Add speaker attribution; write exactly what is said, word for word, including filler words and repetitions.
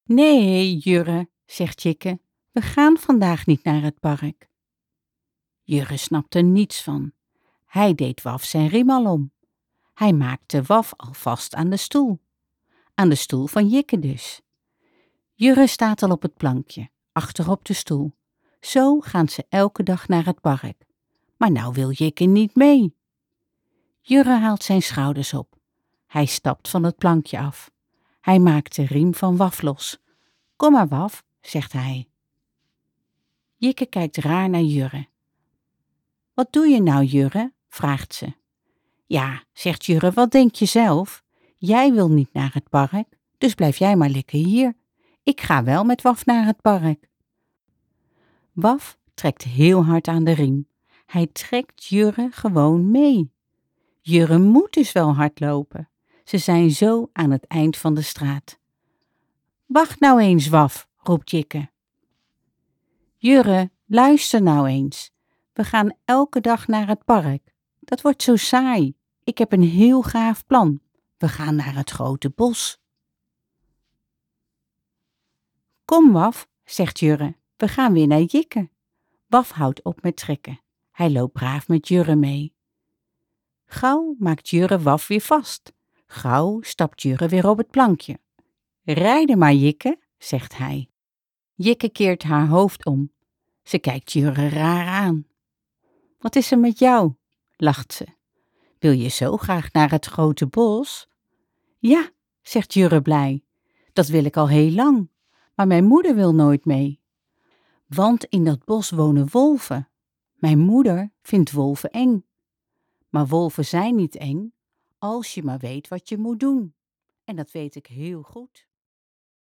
Speaker 1: Nee, Jurre, zegt Jikke, we gaan vandaag niet naar het park. Jurre snapt er niets van. Hij deed Waf zijn riem al om. Hij maakte Waf al vast aan de stoel. Aan de stoel van Jikke dus. Jurre staat al op het plankje, achter op de stoel. Zo gaan ze elke dag naar het park. Maar nou wil Jikke niet mee. Jurre haalt zijn schouders op. Hij stapt van het plankje af. Hij maakt de riem van Waf los. Kom maar, Waf, zegt hij. Jikke kijkt raar naar Jurre. Wat doe je nou, Jurre? Vraagt ze. Ja, zegt Jurre, wat denk je zelf? Jij wil niet naar het park, dus blijf jij maar lekker hier. Ik ga wel met Waf naar het park. Waf trekt heel hard aan de riem. Hij trekt Jurre gewoon mee. Jurre moet dus wel hardlopen. Ze zijn zo aan het eind van de straat. Wacht nou eens, Waf, roept Jikke. Jurre, luister nou eens. We gaan elke dag naar het park. Dat wordt zo saai. Ik heb een heel gaaf plan. We gaan naar het grote bos. Kom, Waf, zegt Jurre. We gaan weer naar Jikke. Waf houdt op met trekken. Hij loopt braaf met Jurre mee. Gauw maakt Jurre Waf weer vast. Gauw stapt Jurre weer op het plankje. Rijden maar, Jikke, zegt hij. Jikke keert haar hoofd om. Ze kijkt Jurre raar aan. Wat is er met jou? Lacht ze. Wil je zo graag naar het grote bos? Ja, zegt Jurre blij. Dat wil ik al heel lang, maar mijn moeder wil nooit mee. Want in dat bos wonen wolven. Mijn moeder vindt wolven eng. Maar wolven zijn niet eng, als je maar weet wat je moet doen. En dat weet ik heel goed.